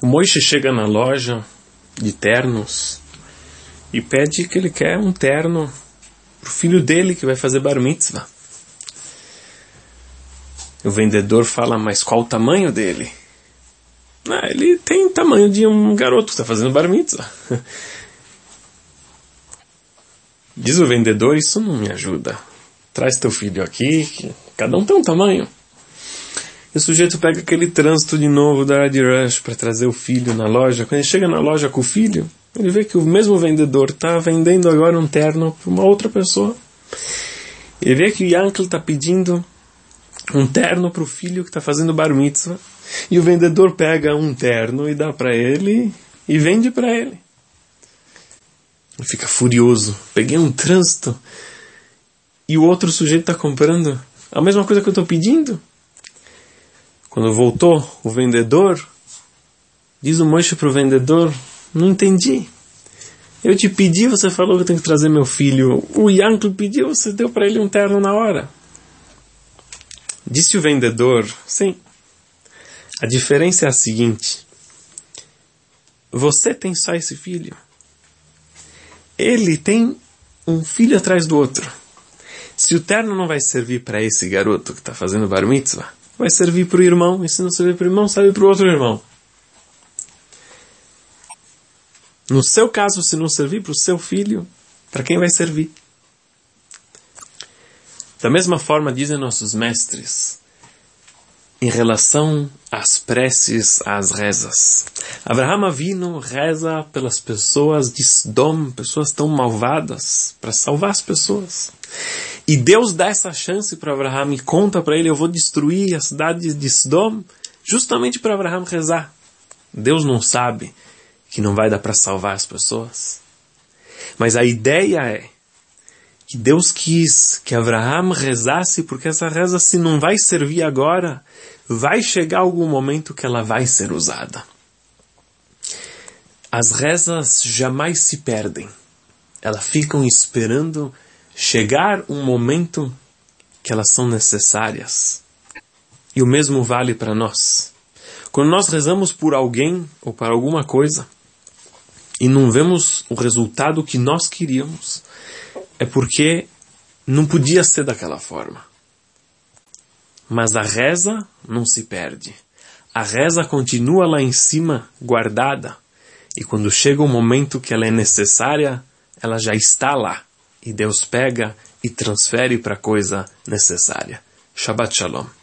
O Moishe chega na loja de ternos e pede que ele quer um terno para o filho dele que vai fazer bar mitzvah. O vendedor fala, mas qual o tamanho dele? Ele tem o tamanho de um garoto que está fazendo bar mitzvah. Diz o vendedor, isso não me ajuda. Traz teu filho aqui, que cada um tem um tamanho. E o sujeito pega aquele trânsito de novo da Adi Rush para trazer o filho na loja. Quando ele chega na loja com o filho, ele vê que o mesmo vendedor está vendendo agora um terno para uma outra pessoa. Ele vê que o Yankel está pedindo um terno para o filho que está fazendo bar mitzvah. E o vendedor pega um terno e dá para ele e vende para ele. Ele fica furioso. Peguei um trânsito e o outro sujeito está comprando a mesma coisa que eu estou pedindo. Quando voltou o vendedor, diz o Moishe para o vendedor, não entendi. Eu te pedi, você falou que eu tenho que trazer meu filho. O Yankel pediu, você deu para ele um terno na hora. Disse o vendedor, sim. A diferença é a seguinte. Você tem só esse filho. Ele tem um filho atrás do outro. Se o terno não vai servir para esse garoto que está fazendo bar mitzvah, vai servir para o irmão. E se não servir para o irmão, serve para o outro irmão. No seu caso, se não servir para o seu filho, para quem vai servir? Da mesma forma, dizem nossos mestres, em relação às preces, às rezas. Abraham Avinu reza pelas pessoas de Sodom, pessoas tão malvadas, para salvar as pessoas. E Deus dá essa chance para Abraham e conta para ele, eu vou destruir a cidade de Sodom, justamente para Abraham rezar. Deus não sabe que não vai dar para salvar as pessoas. Mas a ideia é que Deus quis que Abraham rezasse, porque essa reza, se não vai servir agora, vai chegar algum momento que ela vai ser usada. As rezas jamais se perdem. Elas ficam esperando chegar um momento que elas são necessárias. E o mesmo vale para nós. Quando nós rezamos por alguém ou para alguma coisa e não vemos o resultado que nós queríamos, é porque não podia ser daquela forma. Mas a reza não se perde. A reza continua lá em cima, guardada. E quando chega o momento que ela é necessária, ela já está lá. E Deus pega e transfere para a coisa necessária. Shabbat Shalom.